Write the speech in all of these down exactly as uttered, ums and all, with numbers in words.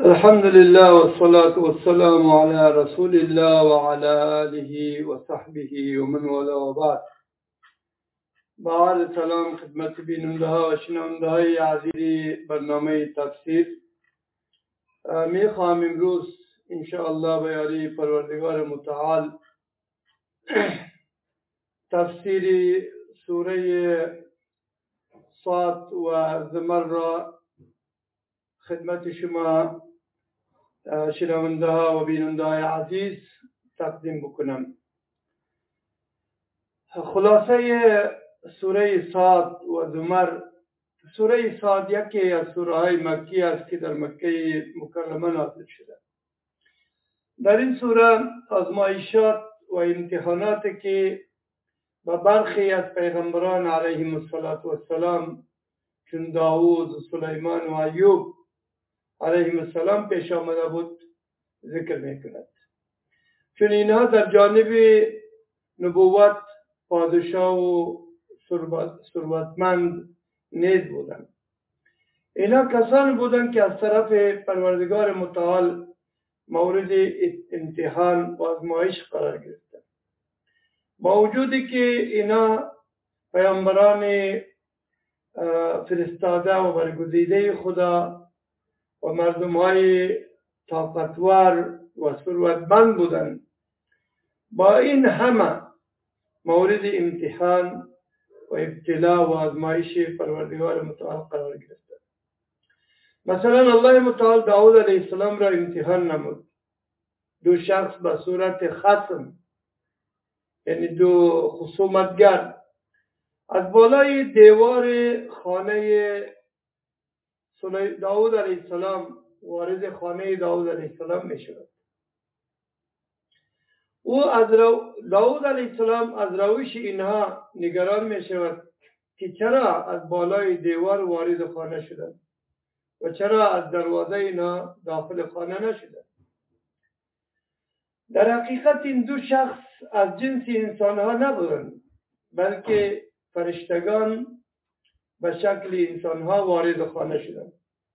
الحمد لله والصلاة والسلام على رسول الله وعلى آله وصحبه ومن والاه وبعد. بعد سلام خدمت بیننده ها و شنونده های عزیز برنامه تفسیر. می خواهم امروز انشاءالله به یاری پروردگار متعال تفسیر سوره صاد و زمر را خدمت شما شنونده ها و بیننده های عزیز تقدیم بکنم. خلاصه سوره صاد و زمر. سوره صاد یکی از سوره های مکی است که در مکه مکرمه نازل شده. در این سوره آزمایشات و امتحانات که با برخی از پیغمبران علیهم السلام چون داوود و سلیمان و ایوب علیهم السلام پیش آمده بود ذکر میکند، چون اینها در جانب نبوت پادشاه و ثروتمند نیز بودند. اینا کسانی بودند که از طرف پروردگار متعال مورد امتحان و آزمایش قرار گرفتند، با وجودی که اینا پیامبران فرستاده و برگزیده خدا و مردم های طاقتور و ثروتمند بودند، با این همه مورد امتحان و ابتلا و آزمایش پروردگار متعال قرار گرفت. مثلا الله متعال داود علیه السلام را امتحان نمود. دو شخص به صورت خصم، یعنی دو خصومتگر، از بالای دیوار خانه داود علیه السلام وارد خانه داود علیه السلام می شود. او از رو... داود علیه السلام از روش اینها نگران می شود که چرا از بالای دیوار وارد خانه شدند و چرا از دروازه اینها داخل خانه نشدند. در حقیقت این دو شخص از جنس انسان ها نبودند، بلکه فرشتگان به شکل انسان ها وارد خانه شدند.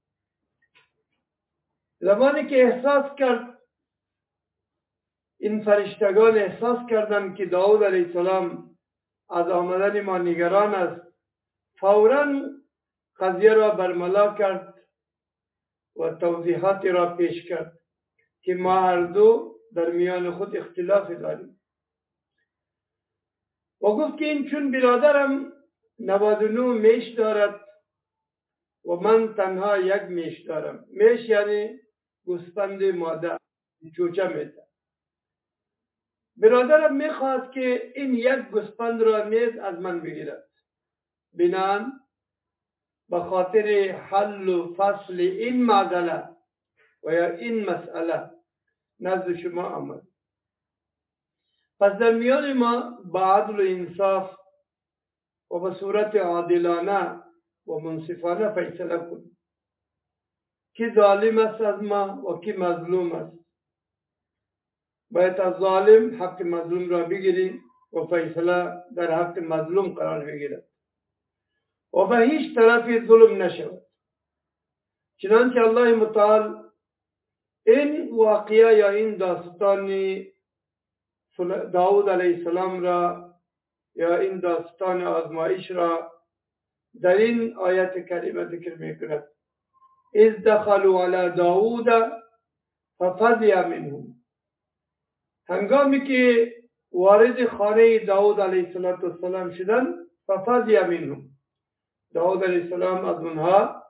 زمانی که احساس کرد این فرشتگان احساس کردند که داود علیه السلام از آمدن ما نگران است، فوراً قضیه را برملا کرد و توضیحات را پیش کرد که ما هر دو در میان خود اختلاف داریم و گفت که این چون برادرم نود و نه میش دارد و من تنها یک میش دارم. میش یعنی گوسفند ماده، چوچه میده. برادرم میخواست که این یک گوسفند را نیز از من بگیرد. بنان به خاطر حل و فصل این معضله و یا این مسئله نزد شما آمد. پس در میان ما با عدل و انصاف و به صورت عادلانه و منصفانه فیصله کن که ظالم است از ما و که مظلوم است. باید از ظالم حق مظلوم را بگیری و فیصله در حق مظلوم قرار بگیرد و به هیچ طرف ظلم نشود. چنانچه الله متعال این واقعه یا این داستان داود علیه السلام را یا این داستان آزمایش را در این آیت کریمه ذکر میکند. اذ دخلوا علی داود ففزع منهم. هنگامی که وارد خانه داود علیه السلام شدند، ففزع منهم، داود علیه السلام از اونها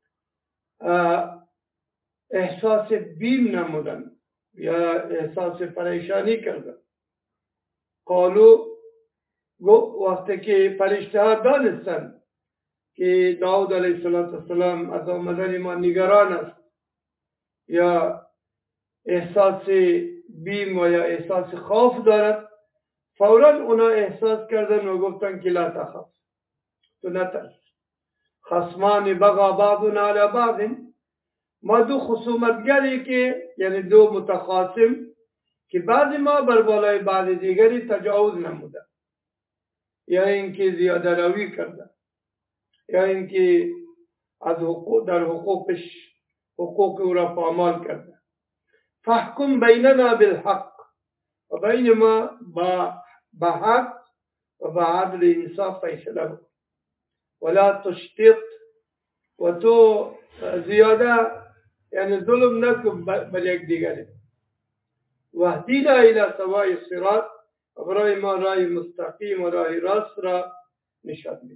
احساس بیم نمودن یا احساس پریشانی کردن. قالو، وقتی که فرشته ها دانستن که داود علیه السلام از آمدن ما نگران است یا احساس بیم و یا احساس خوف دارد، فوراً اونا احساس کردن و گفتن که لا تخاف، تو نترس. خصمان بغا بعضنا علی بعض، ما دو خصومتگری که یعنی دو متخاصم که بعض ما بر بالای بعض دیگری تجاوز نموده، یا اینکه زیاده روی کرده، یا اینکه از حقوق در حقوقش حقوق او را پامال کرده. فحکم بیننا بالحق، و بین ما با با حق و با عدل انصاف فیصله بکن. ولا تشتت، و تو زیاده یعنی ظلم نکن بر یک دیگری. واهدینا الی سواء الصراط، و برای ما راه مستقیم و راه راست را نشان بده.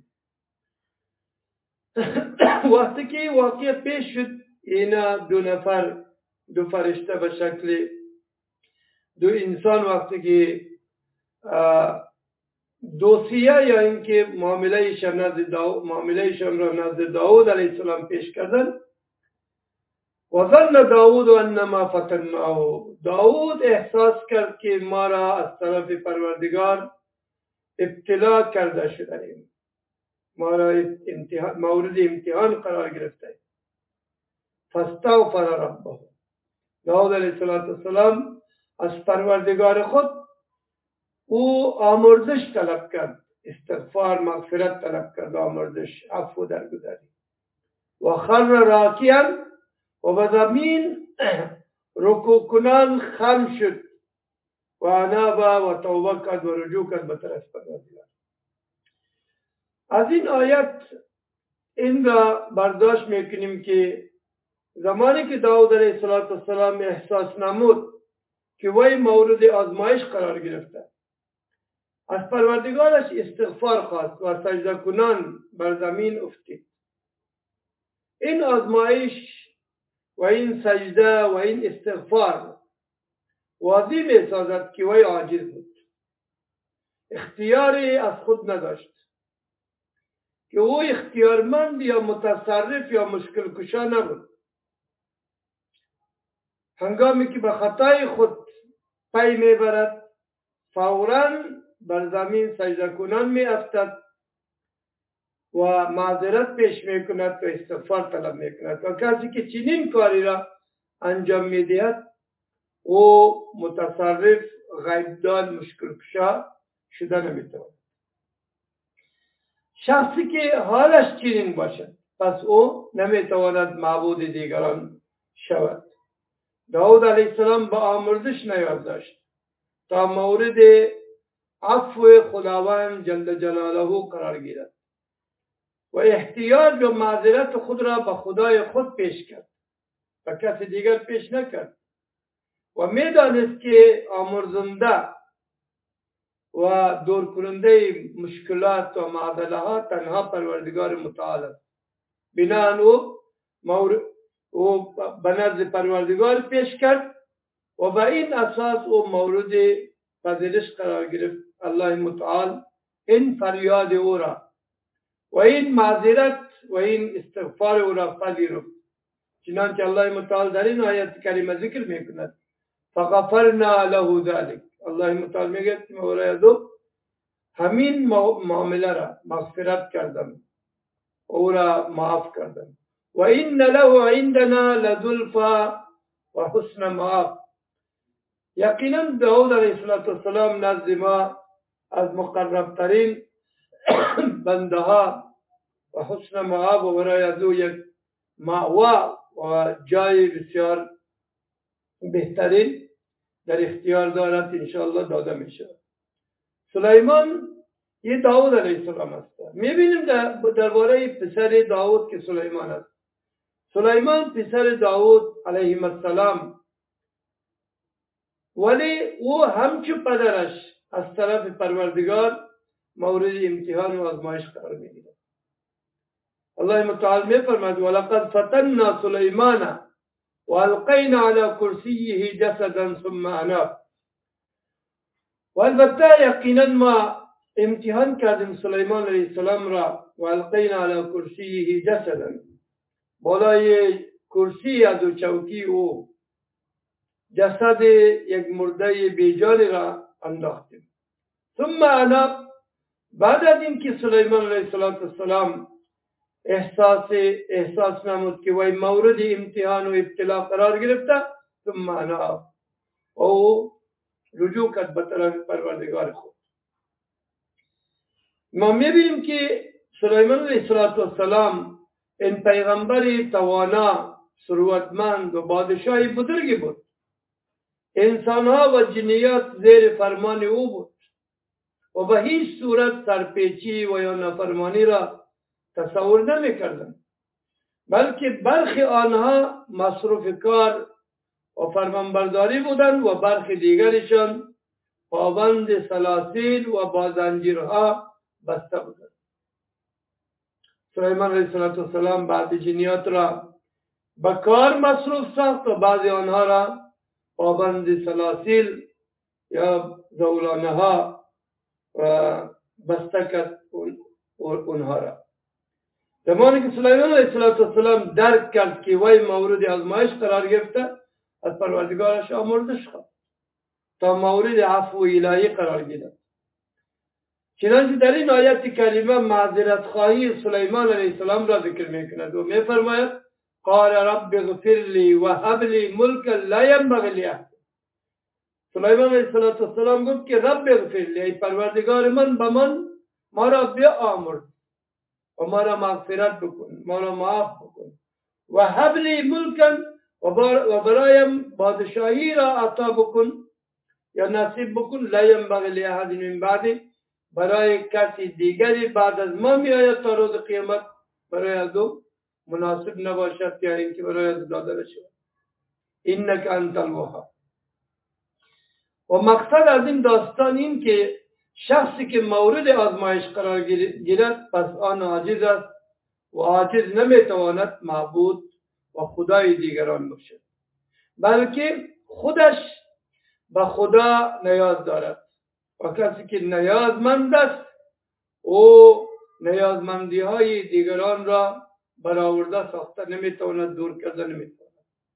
وقتی که واقعا پیش شد اینا دو نفر دو فرشته به شکل دو انسان وقتی که دوسیه یا اینکه معاملهشان نزد داود معاملهشان را نزد داود علیه السلام پیش کردن و ظن داود انما فتناه، داود احساس کرد که ما را از طرف پروردگار ابتلا کرده شده، ما را امتحان مورد امتحان قرار گرفته. فاستغفر ربه، داود علیه السلام از پروردگار خود او آمرزش طلب کرد، استغفار مغفرت طلب کرد، آمرزش عفو درگذری. و خر راکعا، و به زمین رکوع کنان خم شد و اناب و توبه کرد و رجوع کرد به طرف پروردگار. از این آیت این را برداشت میکنیم که زمانی که داود علیه السلام احساس نمود که وی مورد آزمایش قرار گرفته، از پروردگارش استغفار خواست و سجده کنان بر زمین افتید. این آزمایش و این سجده و این استغفار واضح می سازد که وی عاجز بود، اختیاری از خود نداشت، که او اختیارمند یا متصرف یا مشکل کشا نبود. هنگامی که به خطای خود پی می برد فوراً بر زمین سجده کنان می افتد و معذرت پیش می کند و استغفار طلب می کند. و کسی که چنین کاری را انجام می دهد او متصرف غیبدان مشکل کشا شده نمی تواند. شخصی که حالش چنین باشد پس او نمی تواند معبود دیگران شود. داود علیه السلام با آمرزش نیاز داشت تا مورد عفو خداوند جل جلاله قرار گیرد و احتیاج و معذرت خود را به خدای خود پیش کرد و کسی دیگر پیش نکرد و میدانست که آمرزنده و دور کننده مشکلات و معضله ها تنها پروردگار متعال است. بناهن او مورد او به نزد پروردگار پیش کرد و به این اساس او مورد پذیرش قرار گرفت. الله متعال این فریاد او را و این معذرت و این استغفار او را پذیرفت، چنانچه الله متعال در این آیت کریمه ذکر میکند فغفرنا له ذلك. الله متعال میگه که مورد دو همین معامله را مغفرت کردم، او را معاف کردم. و این له عندنا لزلفا و حسن معاف، یقینا داود علیه السلام نزد ما از مقربترین بنده ها و حسن معاب و برای از او یک مأوا و جای بسیار بهترین در اختیار دارد، انشاءالله داده میشه. سلیمان یه داود علیه السلام است. میبینیم در درباره پسر داود که سلیمان است. سلیمان پسر داود علیه السلام، ولی او همچو پدرش از طرف پروردگار مورد امتحان و آزمایش قرار میگیرد. الله متعال میفرماید ولقد فتنا سلیمان و القینا علی کرسیه جسدا ثم اناب. و البته یقینا ما امتحان کردیم سلیمان علیه السلام را و القینا علی کرسیه جسدا، بالای کرسی از و چوکی او جسد یک مرده بیجانی را انداختیم. ثم اناب، بعد از اینکه سلیمان علیه السلام احساس احساس نمود که وی مورد امتحان و ابتلا قرار گرفته، ثم اناب، او رجوع کرد به طرف پروردگار خود. ما میبینیم که سلیمان علیه السلام این پیغمبر توانا ثروتمند و بادشاهی بزرگی بود. انسانها و جنیات زیر فرمان او بود و به هیچ صورت سرپیچی و یا نافرمانی را تصور نمی کردند، بلکه برخی آنها مصروف کار و فرمانبرداری بودند و برخی دیگرشان پابند سلاسل و با زنجیرها بسته بودند. سلیمان علیه السلام بعض جنیات را به کار مصروف ساخت و بعضی آنها را پابند سلاسل یا زولانه ها بسته کرد اونها را. زمانی که سلیمان علیه السلام درک کرد که وی مورد آزمایش قرار گرفته، از پروردگارش آمرزش خواست تا مورد عفو الهی قرار گیرد. چنانچه در این آیت کریمه معذرت خواهی سلیمان علیه السلام را ذکر میکند و میفرماید قال رب اغفر لی و هب لی ملکا لا ینبغی لاحد. سلیمان علیه السلام گفت که رب اغفر لی، ای پروردگار من به من ما را بیامرز و ما را مغفرت بکن، ما را معاف بکن. و هب لی ملکا و برایم بادشاهی را عطا بکن یا نصیب بکن لا ینبغی لاحد من بعدی، برای کسی دیگری بعد از ما می آید تا روز قیامت برای از او مناسب نباشد یا اینکه برای از داده شود. اینک انت الوهاب. و مقصد از این داستان این که شخصی که مورد آزمایش قرار گیرد پس آن عاجز است و عاجز نمیتواند معبود و خدای دیگران باشد، بلکه خودش به خدا نیاز دارد و کسی که نیازمند است او نیازمندی های دیگران را برآورده ساخته نمیتواند، دور کرده نمیتواند.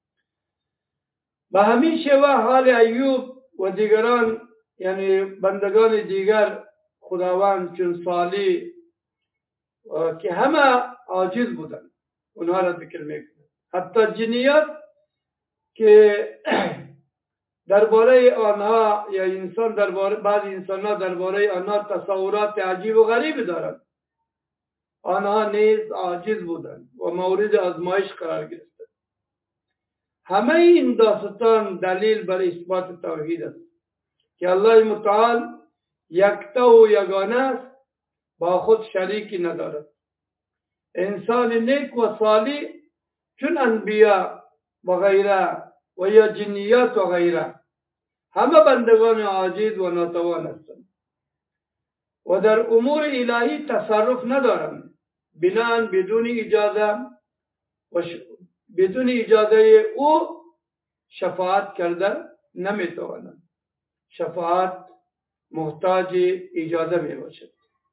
به همین شیوه حال ایوب و دیگران یعنی بندگان دیگر خداوند چون صالح که همه عاجز بودند اونها را ذکر میکنند. حتی جنیات که درباره آنها یا انسان درباره بعض انسان‌ها درباره آنها تصورات عجیب و غریب دارند، آنها نیز عاجز بودند و مورد آزمایش قرار گرفتند. همه این داستان دلیل بر اثبات توحید است که الله متعال یکتا و یگانه است، با خود شریکی ندارد. انسان نیک و صالح چون انبیا و غیره و یا جنیات و غیره همه بندگان عاجز و ناتوان هستند و در امور الهی تصرف ندارند، بناهن بدون اجازه و ش... بدون اجازه او شفاعت کرده نمیتوانند. شفاعت محتاج اجازه می باشد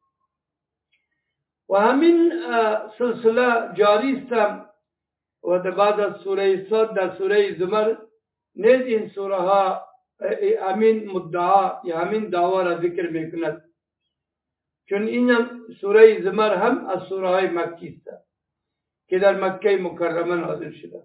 و همین سلسله جاری است و بعد از سوره صاد در سوره زمر نیز این سوره ها همین مدعا یا همین دعوا را ذکر میکند، چون این سوره زمر هم از سوره های مکی است که در مکه مکرمه نازل شده.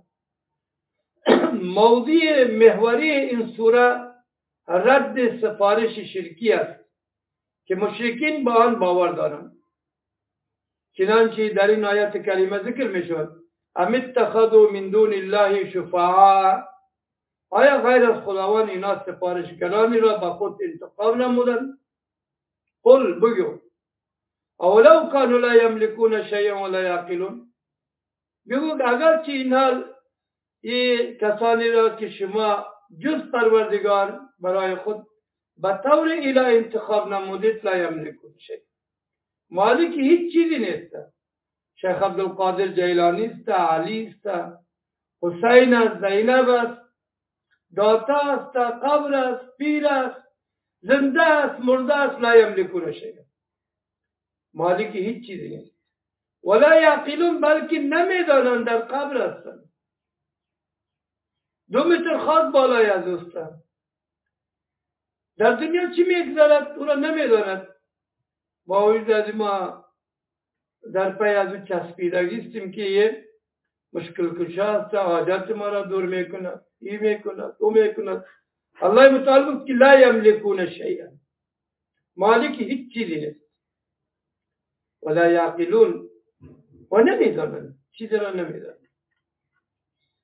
موضوع محوری این سوره رد سفارش شرکی است که مشرکین با آن باور دارند. چنانچه در این آیت کریمه ذکر می شود ام اتخذوا من دون الله شفعاء، آیا غیر از خداوند اینا سفارشگرانی را به خود انتخاب نمودند؟ قل بگو اولو کانوا لا یملکون شیئا ولا یعقلون، بگو اگر چه اینها این کسانی را که شما جز پروردگار برای خود به طور الهی انتخاب نمودید لا یملکون شیئا، مالک هیچ چیزی نیست. شیخ عبدالقادر جیلانی است، علی است، حسین است، زینب است، داتا است، قبر است، پیر است، زنده است، مرده است، لا یملکون شیئا، مالک هیچ چیزی نیست. ولا یعقلون، بلکه نمیدانند در قبر هستند، دو متر خاک بالای از اوستند، در دنیا چی میگذرد او را نمیداند. با وجود از ما در پی از او چسبیدگیستیم که یه مشکل کشا است، حاجت ما را دور میکند، ای میکند، او میکند. الله متعال گفت که لا یملکون شیئا، مالک هیچ چیزی نیست. ولا یعقلون، و نمیدانند، چیزی را نمیدانند.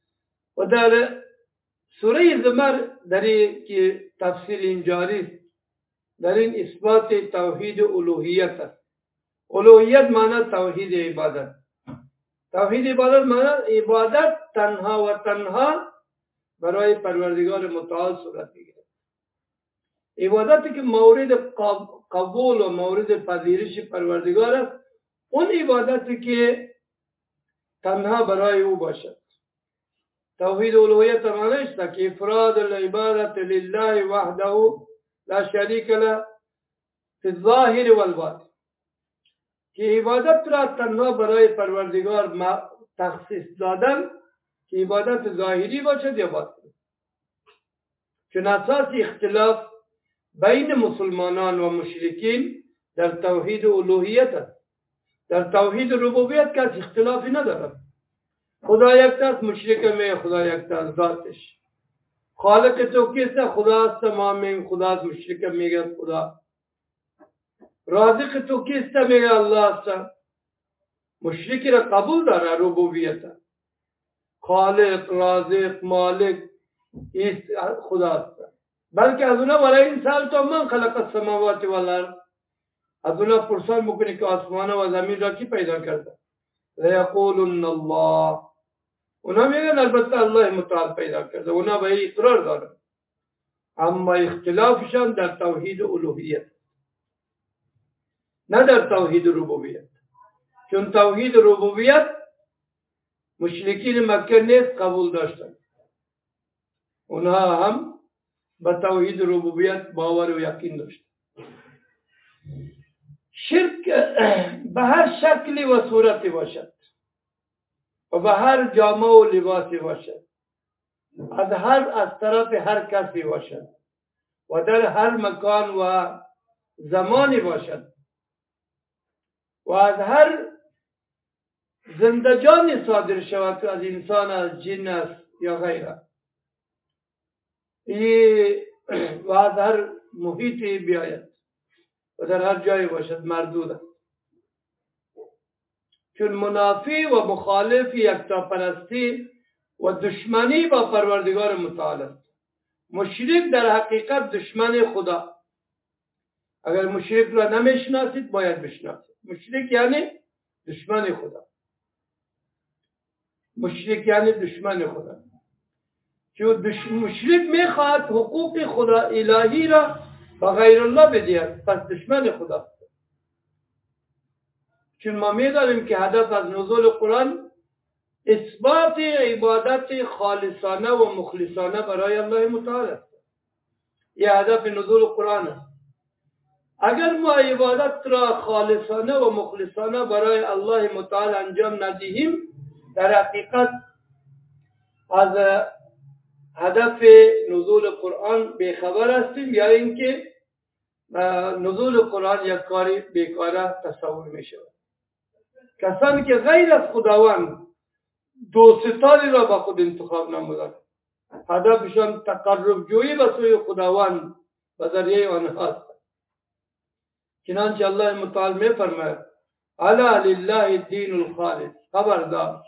و در سوره زمر در این که تفسیر این جاری است، در این اثبات توحید الوهیت است. الوهیت معنی توحید عبادت. توحید عبادت معنی عبادت تنها و تنها برای پروردگار متعال صورت میگیرد. عبادتی که مورد قبول و مورد پذیرش پروردگار است، اون عبادتی که تنها برای او باشد. توحید الوهیت معنی است که افراد العبادت لله وحده لا شریک له فی الظاهر والباطن، که عبادت را تنها برای پروردگار تخصیص دادن که عبادت ظاهری باشد یا باطنی. چون اساس اختلاف بین مسلمانان و مشرکین در توحید الوهیت است. در توحید ربوبیت کس اختلافی ندارد. خدا یک است، مشرک میگه خدا یک است ذاتش. خالق تو کیست؟ خدا است، تمام خدا، مشرک میگه خدا. رازق تو کیست؟ میگه الله است. مشرک را قبول داره ربوبیت. خالق، رازق، مالک ایست خدا است. بلکه از اونا برای انسان تو من خلق السماوات والارض، از اونا پرسان میکنی که آسمان و زمین را کی پیدا کرده؟ لیقولن الله. اونا میگن البته الله متعال پیدا کرده. اونا به اقرار دارن، اما اختلافشان در توحید الوهیت نه در توحید ربوبیت. چون توحید ربوبیت مشرکین مکه نیز قبول داشتن. اونها هم به توحید ربوبیت باور و یقین داشتن. شرک به هر شکلی و صورتی باشد و به هر جامه و لباسی باشد، از هر از طرف هر کسی باشد و در هر مکان و زمانی باشد و از هر زندگانی صادر شود که از انسان، از جن است یا غیره، و از هر محیطی بیاید و در هر جایی باشد مردود است. چون منافی و مخالف یکتاپرستی و دشمنی با پروردگار متعال است. مشرک در حقیقت دشمن خدا. اگر مشرک را نمیشناسید باید بشناسید. مشرک یعنی دشمن خدا. مشرک یعنی دشمن خدا. چون مشرک میخواهد حقوق خدا الهی را با غیر الله بدهد، پس دشمن خدا. چون ما میدانیم که هدف از نزول قرآن اثبات عبادت خالصانه و مخلصانه برای الله متعال است. یه هدف نزول قرآن است. اگر ما عبادت را خالصانه و مخلصانه برای الله متعال انجام ندهیم، در حقیقت از هدف نزول قرآن بیخبر هستیم، یا اینکه نزول قرآن یک کاری بیکاره تصور می شود. کسانی که غیر از خداوند دوستانی را با خود انتخاب نمودند، هدفشان تقرب جویی به سوی خداوند و ذریعه آنهاست. چنانچه الله متعال می فرماید الا لله الدین الخالص، خبردار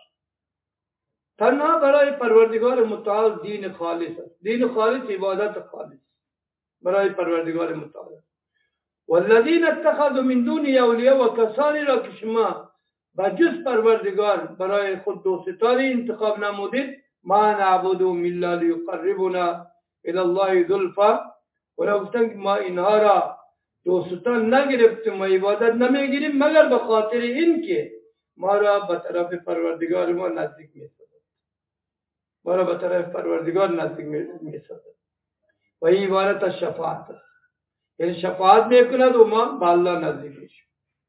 تنها برای پروردگار متعال دین خالص است. دین خالص عبادت خالص برای پروردگار متعال. والذین اتخذوا من دونه اولیاء، و کسانی را که شما بجز پروردگار برای خود دوستانی انتخاب نمودید، ما نعبدهم الا لیقربونا الی الله زلفی، و گفتن که ما اینها را دوستان نگرفتیم و عبادت نمیگیریم مگر به خاطر این که ما را به طرف پروردگار ما نزدیک می‌سازد. ما را به طرف پروردگار نزدیک می‌سازد. و این عبارت از شفاعت است. یعنی شفاعت میکند و ما به الله نزدیک میشیم.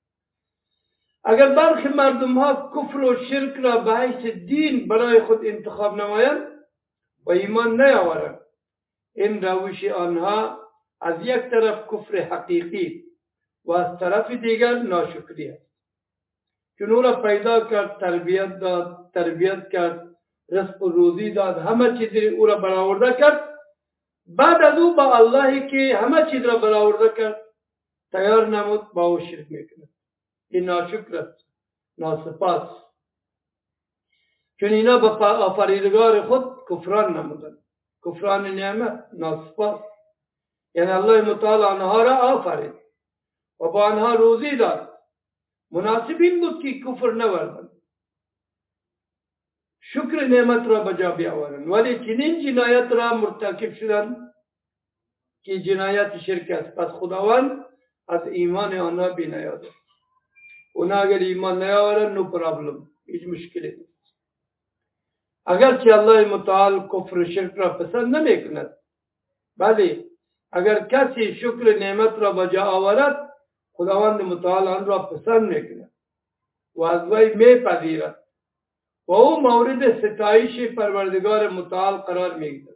اگر برخی مردم ها کفر و شرک را به حیث دین برای خود انتخاب نمایند و ایمان نیاورند، این روش آنها از یک طرف کفر حقیقی و از طرف دیگر ناشکری است. چون او را پیدا کرد، تربیت داد، تربیت کرد، رزق و روزی داد، همه چیز او را برآورده کرد، بعد از او با اللهی که همه چیز را برآورده کرد تیار نمود، با او شرک میکند. این ناشکر است، ناسپاس. چون اینا به آفریدگار خود کفران نمودن، کفران نعمت، ناسپاس. یعنی الله متعال آنها را آفرید و با آنها روزی داد. مناسب این بود که کفر نوردن، شکر نعمت را بجا بیاورند. ولی چنین جنایت را مرتکب شدند که جنایت شرک است. پس خداوند از ایمان آنها بی نیاز است. اونا اگر ایمان نیاورند نو پرابلم، هیچ مشکلی نیست. اگرچه الله متعال کفر و شرک را پسند نمی کند، ولی اگر کسی شکر نعمت را بجا آورد خداوند متعال آن را پسند می کند و از وی می پذیرد و او مورد ستایش پروردگار متعال قرار می گیرد.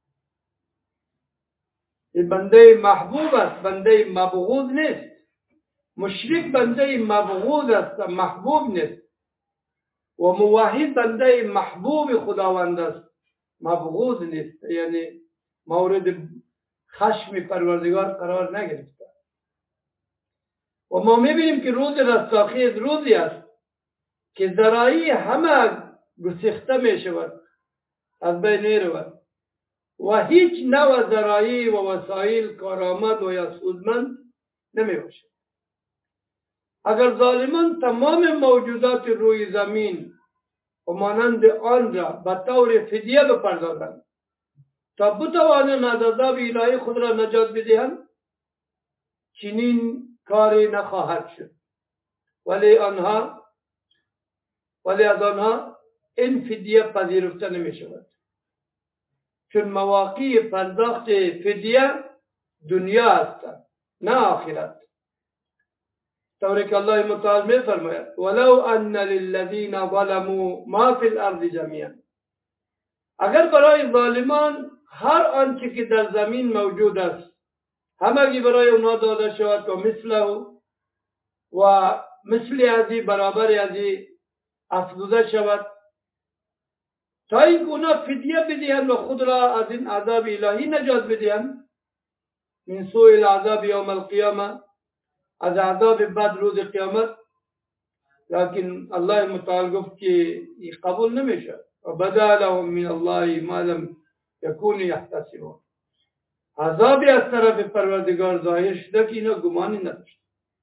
این بنده محبوب است، بنده مبغوض نیست. مشرک بنده مبغوض است، محبوب نیست. و موحد بنده محبوب خداوند است، مبغوض نیست. یعنی مورد خشم پروردگار قرار نگرفته. و ما میبینیم که روز رستاخیز روزی است که ذرایع همه گسیخته می شود، از بین می رود و هیچ نوع ذرایع و وسایل کارآمد و یا سودمند نمی باشد. اگر ظالمان تمام موجودات روی زمین و مانند آن را به طور فدیه بپردازند تا بتوانند از عذاب الهی خود را نجات بدهند، چنین کاری نخواهد شد. ولی آنها ولی از آنها این فدیه پذیرفته نمی شود، چون مواقع پرداخت فدیه دنیا است نه آخرت. طوری که الله متعال می فرماید ولو ان للذین ظلموا ما فی الارض جمیعا، اگر برای ظالمان هر آنچه که در زمین موجود است همگی برای اونا داده شود و مثله و مثل ازی برابر ازی افزوده شود تا این اونا فدیه بدهند و خود را از این عذاب الهی نجات بدهند، من سوء العذاب یوم القیامه، از عذاب بعد روز قیامت. لكن الله متعال گفت که این قبول نمیشه و بدا لهم من الله ما لم یکونوا یحتسبون. عذابی از طرف پروردگار ظاهر شده که اینا گمانی نداشت.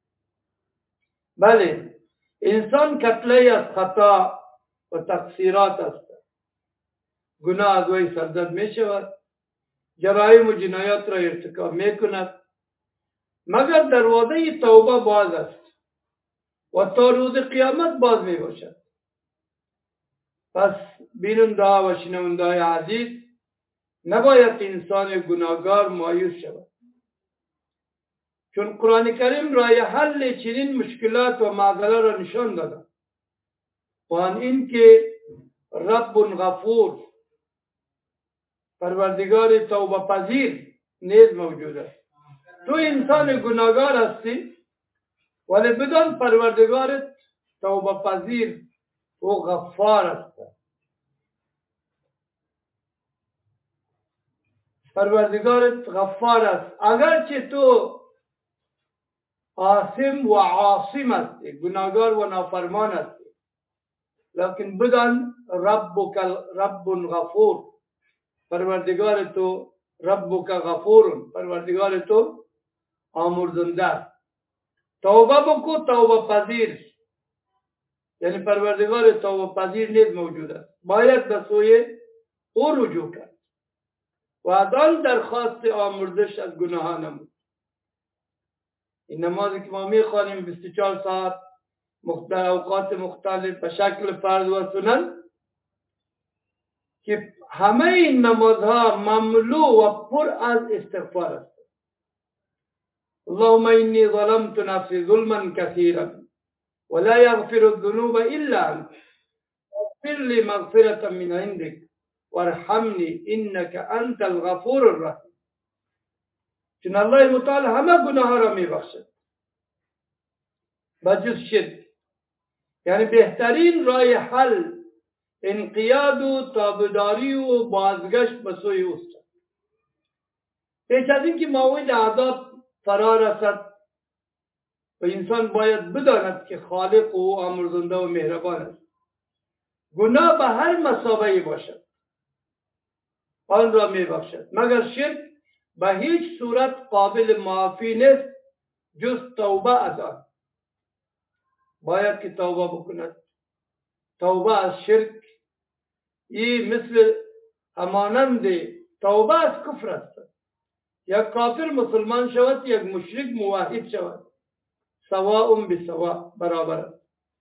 بله انسان کتله از خطا و تقصیرات است، گناه از وی سرزد می شود، جرایم و جنایات را ارتکاب می کند، مگر دروازه توبه باز است و تا روز قیامت باز می باشد. پس بیننده و شنونده عزیز، نباید انسان گناهگار مایوس شود، چون قرآن کریم راه حل چنین مشکلات و معضله را نشان داده و آن این که رب غفور، پروردگار توبه پذیر نیز موجود است. تو انسان گناهگار هستی ولی بدان پروردگارت توبه پذیر و غفار است. پروردگارت غفار است. اگرچه تو آثم و عاصم هستی، گناهگار و نافرمان هستی، لیکن بدان ربک رب غفور، پروردگار تو ربک غفور، پروردگار تو آمرزنده. توبه بکو، توبه پذیر، یعنی پروردگار توبه پذیر نیز موجود است. باید به سوی او رجوع کرد و از آن درخواست آمرزش از گناهان نمود. این نمازی که ما میخوانیم بیست و چهار ساعت مختلف اوقات مختلف به شکل فرض و سنن، که همه این نمازها مملو و پر از استغفار است. اللهم انی ظلمت نفسی ظلما کثیرا ولا یغفر الذنوب الا انت اغفر لی مغفرة من عندک وارحمنی انک انت الغفور الرحیم. چون الله متعال همه گناه را می بخشد بجز شرک. یعنی بهترین راه حل انقیاد و تابعداری و بازگشت به سوی اوست. پیش از این که موعد عذاب فرا رسد و انسان باید بداند که خالق او آمرزنده و مهربان است گناه به هر مسابقی باشد آن را می بخشد، مگر شرک به هیچ صورت قابل معافی نیست جز توبه از آن. باید که توبه بکند. توبه از شرک این مثل همانند توبه از کفر است. یک کافر مسلمان شود، یک مشرک موحد شود، سواء بسواء، برابر است.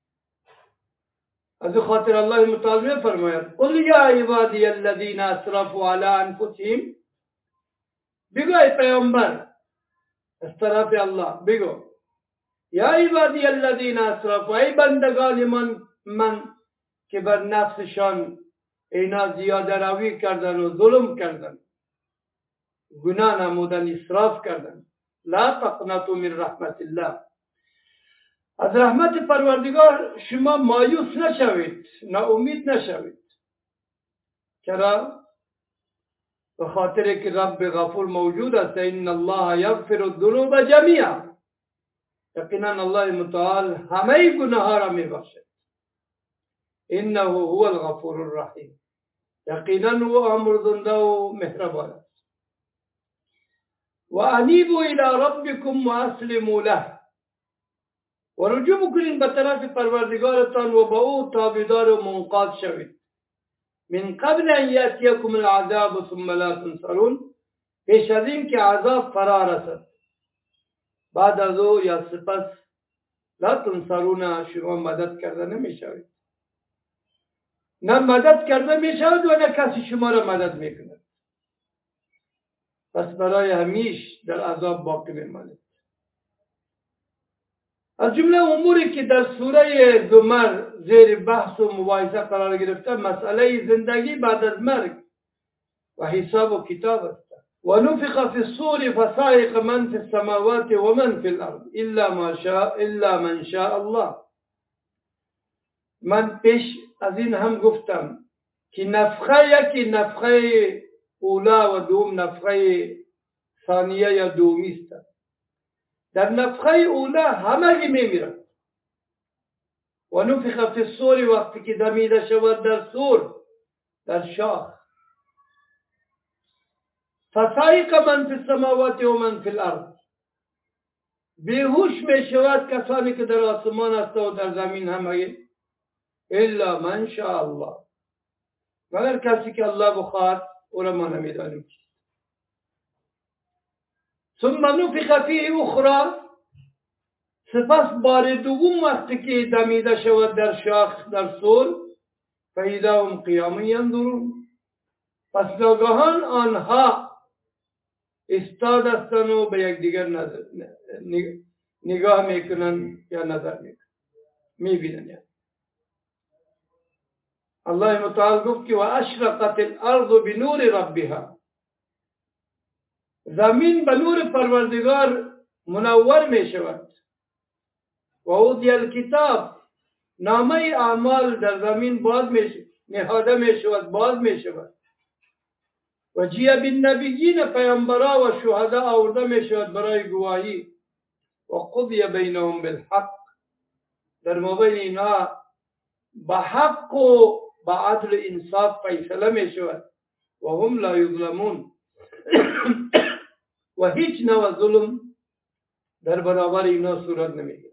از خاطر الله متعال فرماید قل یا عبادی الذین اسرفوا علی انفسهم، بگو ای پیامبر از طرف الله بگو یا عبادی الذین اسرفوا، ای بندگان من من که بر نفسشان اینا زیاده روی کردن و ظلم کردن، گناه نمودن، اسراف کردن، لا تقنطوا من رحمت الله، از رحمت پروردگار شما مایوس نشوید، ناامید نشوید. چرا؟ به خاطر که رب غفور موجود است. ان الله یغفر الذنوب جمیعا، یقینا الله متعال همه گناه ها را میبخشد. انه هو الغفور الرحیم، یقینا او آمرزنده و مهربان است. و انیبوا الی ربکم و اسلموا له، و رجوع بکنید به طرف پروردگارتان و با او تابعدار و منقاد شوید. من قبل ان یاتیکم العذاب ثم لا تنصرون، پیش از این که عذاب فرا رسد بعد از او یا سپس لا تنصرون، شما مدد کرده نمی شوید. نه مدد کرده می شود و نه کسی شما را مدد می کند. پس برای همیش در عذاب باقی می مانید. از جمله اموری که در سوره زمر زیر بحث و مباحثه قرار گرفته مسئله زندگی بعد از مرگ و حساب و کتاب است. و نفخ فی الصور فصعق من فی السماوات و من فی الارض الا ما شاء الا من شاء الله. من پیش از این هم گفتم که نفخه یکی نفخه اولا و دوم نفخه ثانیه یا دومی است. در نفخه اولا همه میمیرند. و نفخ فی الصور، وقتی که دمیده شود در صور، در شاخ، فصعق من فی السماوات و من فی الارض، بیهوش می شود کسانی که در آسمان است و در زمین همه، الا من شاء الله، مگر کسی که الله بخواهد او را ما نمیدانیم. ثم نفخ فیه اخرى، سپس بار دوم وقتی که دمیده شود در شاخ در صور، فاذا هم قیام ینظرون، پس ناگهان آنها استاد هستند و به یکدیگر نگاه میکنن یا نظر میکنن میبینن. یعنی الله متعال گفت که و اشرقت الارض بنور ربها، زمین به نور پروردگار منور می شود. و اوضی الکتاب، نامه اعمال در زمین باز می شود، نهاده می شود، باز می شود. و جیه بالنبیین، پیامبرا و شهدا آورده می شود برای گواهی. و قضی بینهم بالحق، در مابین اینا به حق و به عدل انصاف فیصله می شود. و هم لا یظلمون، و هیچ نوع ظلم در برابر اینا صورت نمیگیرد.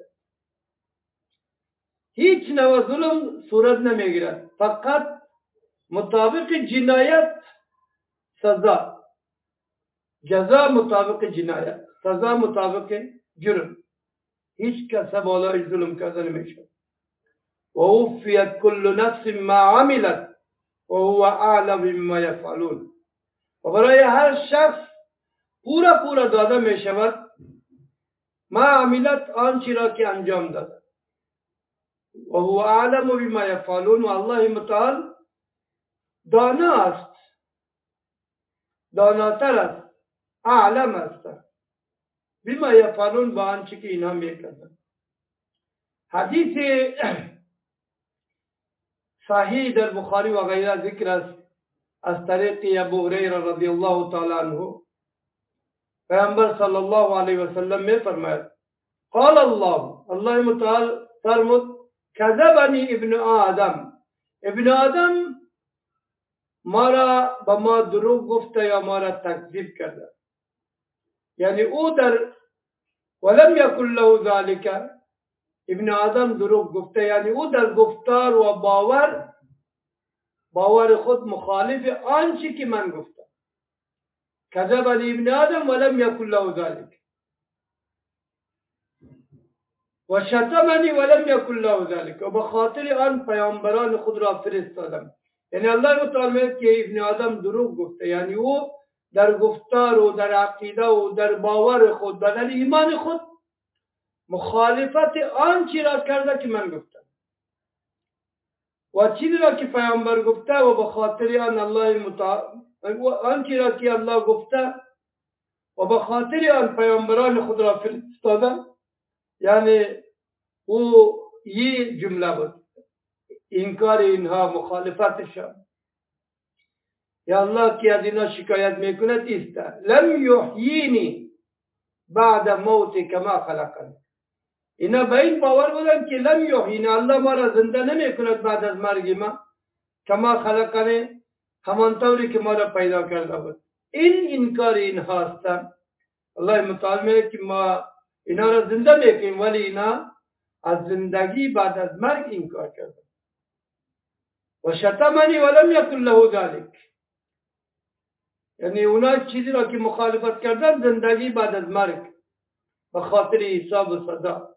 هیچ نوع ظلم صورت نمیگیرد، فقط مطابق جنایت سزا، جزا مطابق جنایت، سزا مطابق جرم. هیچ کس بالای ظلم کرده نمیشه. و وفیت کل نفس ما عملت و هو اعلم بما یفعلون، و برای هر شخص پورا پورا داده می شود ما عملت، آنچه را که انجام داده. و هو اعلم بما یفعلون، و الله متعال دانا است، داناتر است، اعلم است بما یفعلون، با آنچه که اینها میکنند. حدیث صحیح در بخاری و غیره ذکر است از طریق ابو هریره رضی الله تعالی عنه. پیامبر صلی الله علیه و سلم می فرماید قال الله، الله متعال فرمود کذبنی ابن آدم، ابن آدم ما را به ما دروغ گفته یا ما را تکذیب کرده. یعنی او در ولم یکن له ذلك، ابن آدم دروغ گفته، یعنی او در گفتار و باور باور خود مخالف آنچه که من گفتم. کذب ابن آدم ولم یکن له ذلك و شتمنی ولم یکن له ذلك، و به خاطر آن پیامبران خود را فرستادم. یعنی الله تعالی میگه که ابن آدم دروغ گفته، یعنی او در گفتار و در عقیده و در باور خود و در ایمان خود مخالفت آنچه را کرده که من گفتم و چیزی را که پیامبر گفته و به خاطر آن الله متعال آنچه را که الله گفته و به خاطر آن پیامبران خود را فرستاده. یعنی او یه جمله بود، انکار اینها، مخالفتشان. یا الله که از اینا شکایت میکند است لم یحیینی بعد موت کما خلقنی. اینا به این باور بودن که لم یحیینی، الله ما را زنده نمیکند بعد از مرگ ما، کما خلقنی، همانطوری که ما را پیدا کرده بود. این انکار اینها هستند. الله متعال میگه که ما اینا را زنده میکنیم ولی اینا از زندگی بعد از مرگ انکار کردن. و شتمنی ولم یکن له ذلك، یعنی اونا چیزی را که مخالفت کردن زندگی بعد از مرگ به خاطر حساب و سزا،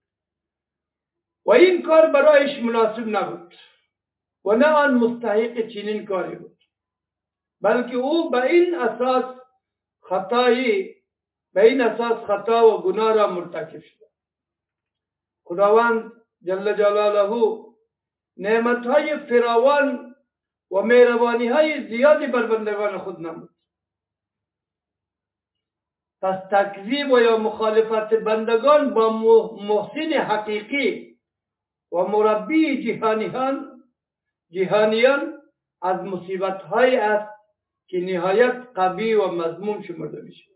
و این کار برایش مناسب نبود و نه آن مستحق چنین کاری بود، بلکه او به این اساس خطایی به این اساس خطا و گناه را مرتکب شد. خداوند جل جلاله نعمتهای فراوان و مهربانی های زیادی بر بندگان خود نمود. پس تکذیب و یا مخالفت بندگان با محسن حقیقی و مربی جهانیان جهانیان از مصیبت های است که نهایت قبیح و مذموم شمرده می شود.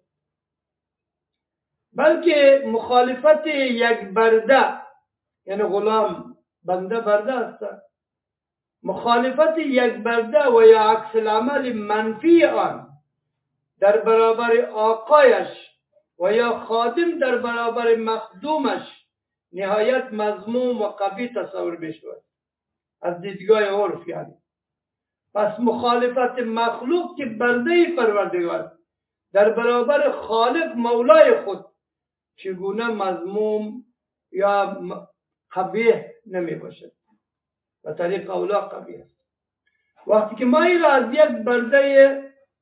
بلکه مخالفت یک برده، یعنی غلام بنده برده است، مخالفت یک برده و یا عکس العمل منفی آن در برابر آقایش و یا خادم در برابر مخدومش نهایت مذموم و قبیح تصور می شود از دیدگاه عرف. یعنی پس مخالفت مخلوق که برده پروردگار در برابر خالق مولای خود چگونه مذموم یا قبیح نمی باشد، و طریق اولا قبیح است. وقتی که ما این را از یک برده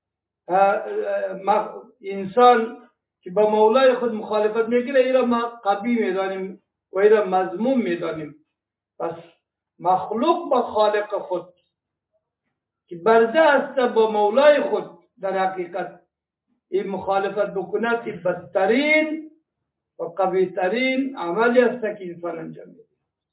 انسان که با مولای خود مخالفت میکنه این را ما قبیح میدانیم و این را مذموم میدانیم. پس مخلوق با خالق خود که برده است با مولای خود در حقیقت این مخالفت بکند، این بدترین و قبیح ترین عملی است که انسان انجام میده.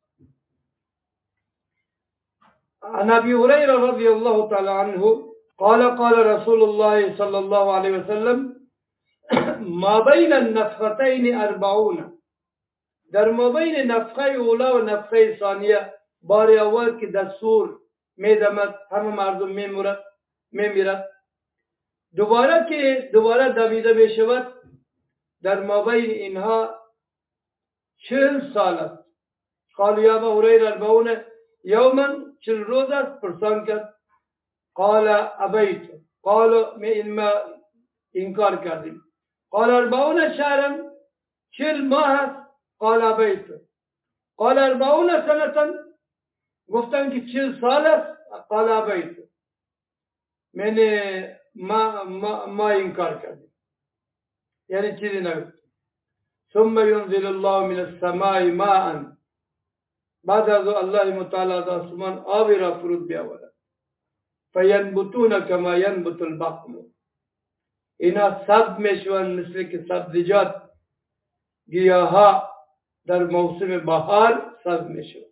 عن ابي هريره رضي الله تعالى عنه قال قال رسول الله صلى الله عليه وسلم ما بين النفختين أربعون، در ما بین نفخه اولا و نفخه ثانیه بار اول که دستور میدمد همه مردم میمورد میمیرد، دوباره که دوباره دمیده میشود، در ما بین اینها چهل سال است. قال یا ابا هریره اربعون یوما، چهل روز است. پرسان کرد قال ابیت، قال ما انکار کردیم. قال اربعون شهرا، چهل ماه است. قال ابیت. قال اربعون سنه، گفتن که چهل سال است. قال ابیت، من ما ما ما انکار کردیم، یعنی چیزی نگفت. ثم ينزل الله من السماء ماء، بعد از الله متعال از آسمان آبی را فرود بیاورد. فینبتون کما ینبت البقل، اینا سبز میشوند مثل که سبزیجات گیاها در موسم بهار سبز میشوند.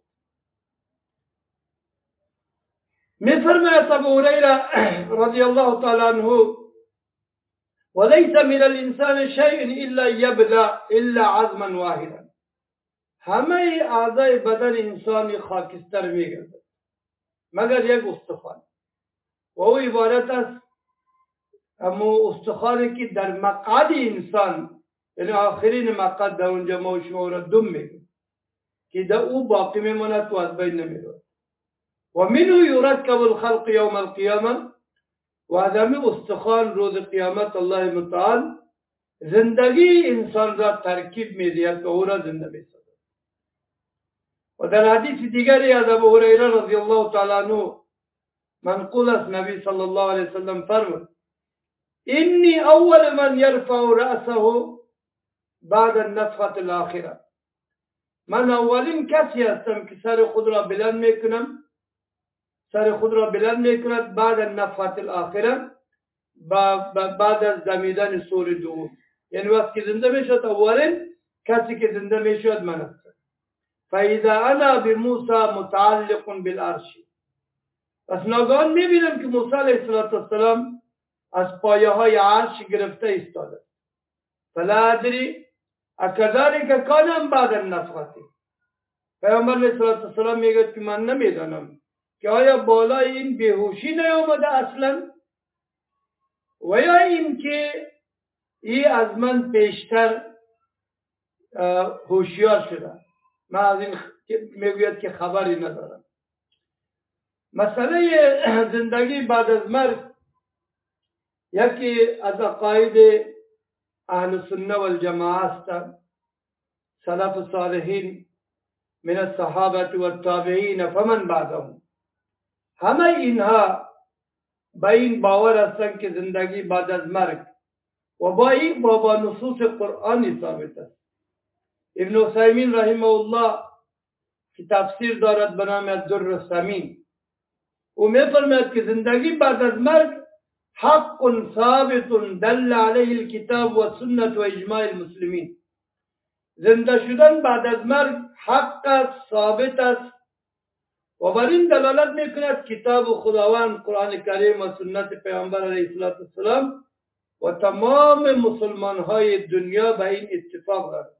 میفرماید ابو هریره رضی الله تعالی عنه وليس من الانسان شيء الا يبلى الا عظما واحدا، همه اعضای بدن انسانی خاکستر میگردد مگر یک استخوان و او عبارت است اما استخوانی که در مقعد انسان، یعنی آخرین مقعد در اونجا ما و شما را دم میگیم که در او باقی میماند و از بین نمیرود. و منه یرکب الخلق یوم القیامه، و از همین استخوان روز قیامت الله متعال زندگی انسان را ترکیب میدهد و او را زنده میسازد. و در حدیث دیگری از ابو هریره رضی الله تعالی عنه منقول است نبی صلی الله علیه وسلم فرمود اینی اول من یرفع رأسه بعد النفخة الاخره، من اولین کسی هستم که سر خود را بلند میکنم سر خود را بلند میکند بعد النفخة الاخره، بعد از دمیدن سور دوم، یعنی وقت که زنده میشد اولین کسی که زنده میشد من هستم. فاذا انا بموسی متعلق بالعرش، پس ناگهان میبینم که موسی علیه السلام از پایه های عرش گرفته ایستاده. فلا ادری اکذلک کان بعد النفخة، پیامبر علیه السلام میگه که من نمیدانم که آیا بالای این بیهوشی نیامده اصلا و یا این که ای از من پیشتر هوشیار شده. من از این میگوید که خبری ندارم. مسئله زندگی بعد از مرگ یکی از عقاید اهل سنت و الجماعه است. سلف صالحین من الصحابه و التابعین فمن بعدهم، همه اینها با این باور هستند که زندگی بعد از مرگ و با این با, با نصوص قرآنی ثابت است. ابن عثیمین رحمه الله که تفسیر دارد به نام الدر الثمین، او می‌فرماید که زندگی بعد از مرگ حق ثابت دل علیه الکتاب و سنت و اجماع المسلمین. زنده شدن بعد از مرگ حق است، ثابت است و بر این دلالت میکند کتاب خداوند قرآن کریم و سنت پیامبر علیه السلام و تمام مسلمان های دنیا به این اتفاق دارند.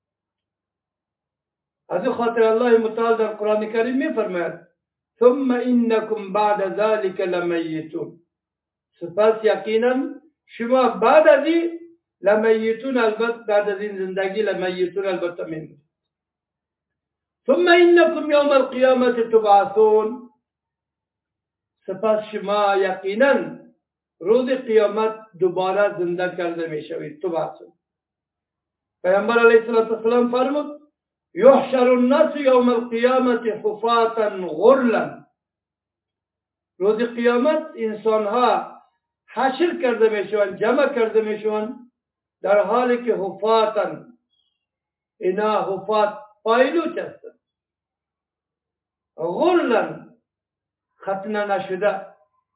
از این خاطر الله متعال در قرآن کریم میفرماید ثم انکم بعد ذلك لمیتون، سپس یقینا شما بعد از این لمیتون، البته بعد از این زندگی لمیتون البته میمیرید. ثم انکم یوم القیامة تبعثون، سپس شما یقینا روز قیامت دوباره زنده کرده میشوید. تبعثون. پیامبر علیه السلام فرمود یحشر الناس یوم القیامة حفاة غرلا، روز قیامت انسان ها حشر کرده میشوند، جمع کرده میشوند در حالی که حفاة، اینا حفاة پایلوچ هستند، غرلا ختنه نشده.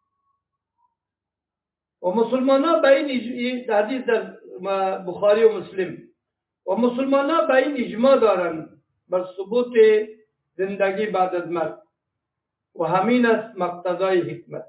و مسلمان ها به این حدیث در بخاری و مسلم، و مسلمان ها به این اجماع دارند بر ثبوت زندگی بعد از مرگ و همین است مقتضای حکمت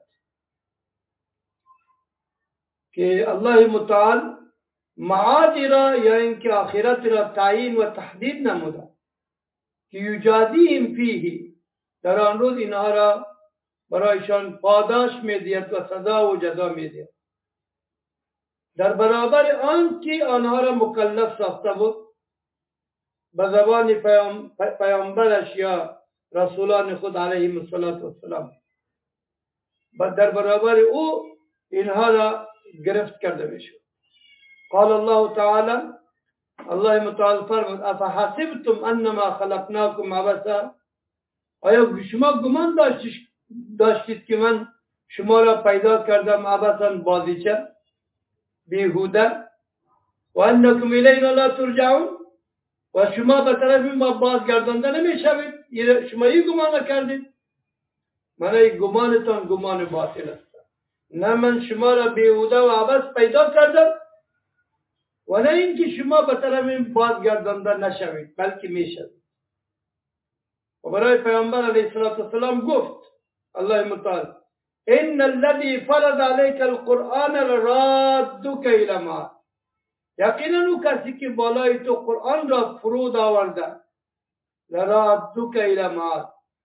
که الله متعال معادی را یا اینکه آخرت را تعیین و تحدید نموده که یجازیهم فیه، در آن روز اینها را برایشان پاداش میدهد و سزا و جزا میدهد در برابر آن که آنها را مکلف ساخته بود به زبان پیام پیامبرش یا رسولان خود علیهم السلام، در برابر او اینها را گرفت کرده میشد. قال الله تعالی، الله متعال فرمود افحسبتم انما خلقناکم عبثا، آیا شما گمان داشتید داشتید که من شما را پیدا کردم عبثا، بازیچه، بیهوده، و انکم الینا لا ترجعون، و شما به طرف ما بازگردانده نمیشوید. شما این گمان کردید؟ من این گمانتان گمان باطل است. نه من شما را بیهوده و عبث پیدا کردم و نه اینکه شما به طرف بازگردانده نشوید، بلکه میشوید. و برای پیامبر علیه السلام گفت الله متعال ان الذي فرض عليك القرآن لرادك الى معاد، یقینا او کسی که بالای تو قرآن را فرود آورده لرادك الى معاد،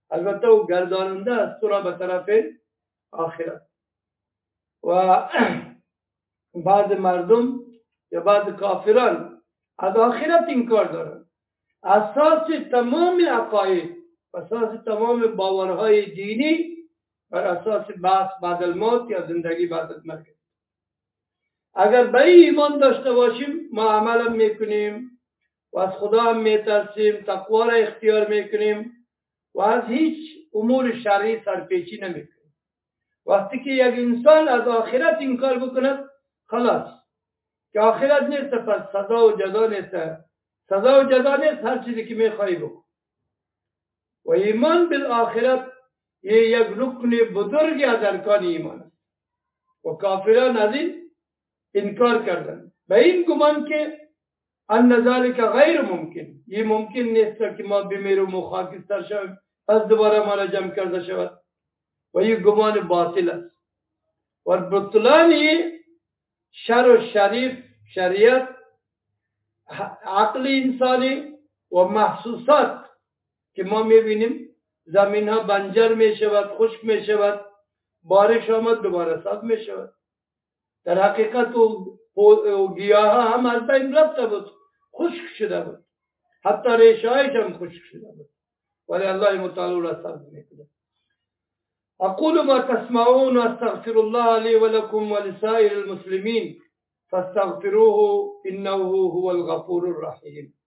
البته او گرداننده است تو را به طرف آخرت. و بعض مردم یا بعض کافران از آخرت انکار دارند. اساس تمام عقاید، اساس تمام باورهای دینی بر اساس بحث بعد الموت یا زندگی بعد از مرگ. اگر به این ایمان داشته باشیم ما عمل میکنیم و از خدا هم میترسیم، تقوا را اختیار میکنیم و از هیچ امور شرعی سرپیچی نمیکنیم. وقتی که یک انسان از آخرت انکار بکند خلاص که آخرت نیست پس سزا و جزا نیست، سزا و جزا نیست هر چیزی که میخوایی بکن. و ایمان بالآخرت یہ یک رکن بزرگ از ارکان ایمان است و کافران از این انکار کردن به این گمان که ان ذلك غیر ممکن، یہ ممکن نیست که ما بمیریم و خاکستر شویم پس دوباره ما را جمع کرده شود و یہ گمان باطل است. و بطلان یہ شر و شریف شریعت عقل انسانی و محسوسات که ما میبینیم زمین ها بنجر می شود، خشک می شود، بارش آمد دوباره سبز می شود. در حقیقت او گیاه ها هم از بین رفته بود، خشک شده بود، حتی ریشه هایش هم خشک شده بود، ولی الله متعال را سبز می کند. اقول ما تسمعون واستغفر الله لي ولكم ولسائر المسلمين فاستغفروه انه هو الغفور الرحيم.